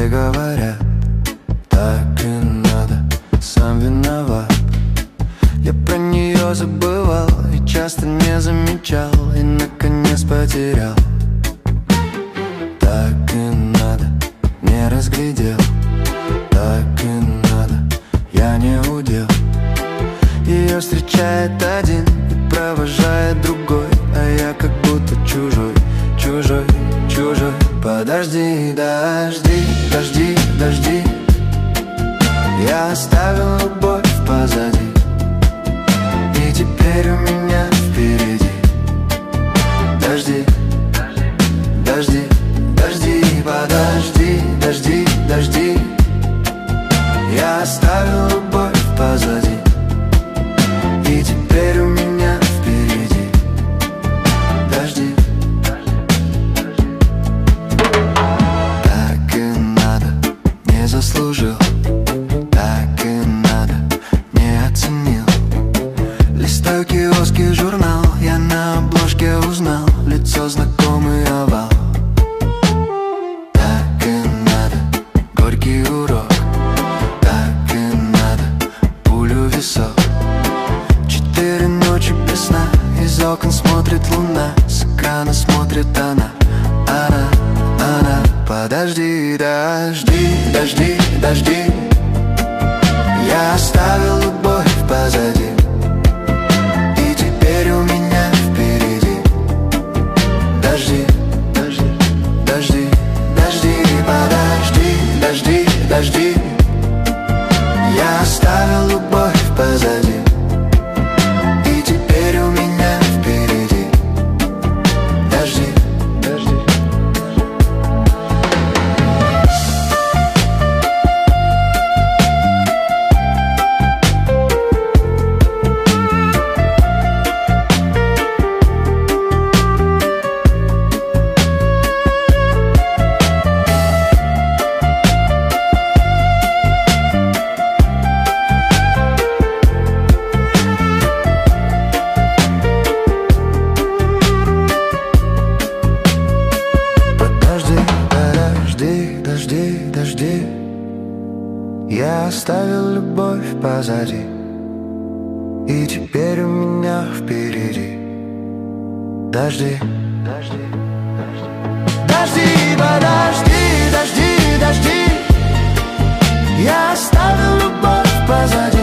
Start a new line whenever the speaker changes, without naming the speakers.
Все говорят, так и надо, сам виноват. Я про нее забывал и часто не замечал, и наконец потерял. Так и надо, не разглядел. Так и надо, я не удел. Ее встречает один и провожает другой, а я как будто чужой, чужой, чужой. Подожди, дожди, дожди, дожди. Я оставил любовь позади, и теперь у меня впереди. Дожди, дожди, дожди, подожди, дожди, дожди. Я оставил любовь позади, и теперь у меня впереди. Дожди. Так и надо, не заслужил. Так и надо, не оценил. Листаю киоский журнал, я на обложке узнал лицо, знакомый овал. Так и надо, горький урок. Так и надо, пулю в висок. 4 ночи без сна, из окон смотрит луна, с экрана смотрит она. Она. Подожди, дожди, дожди, дожди. Я оставил любовь позади, и теперь у меня впереди. Дожди, дожди, дожди, дожди, подожди, дожди, дожди. Я оставил любовь позади, и теперь у меня впереди. Дожди, дожди. Дожди, дожди, я оставил любовь позади, и теперь у меня впереди. Дожди, дожди, дожди, дожди, подожди, дожди, дожди. Я оставил любовь позади.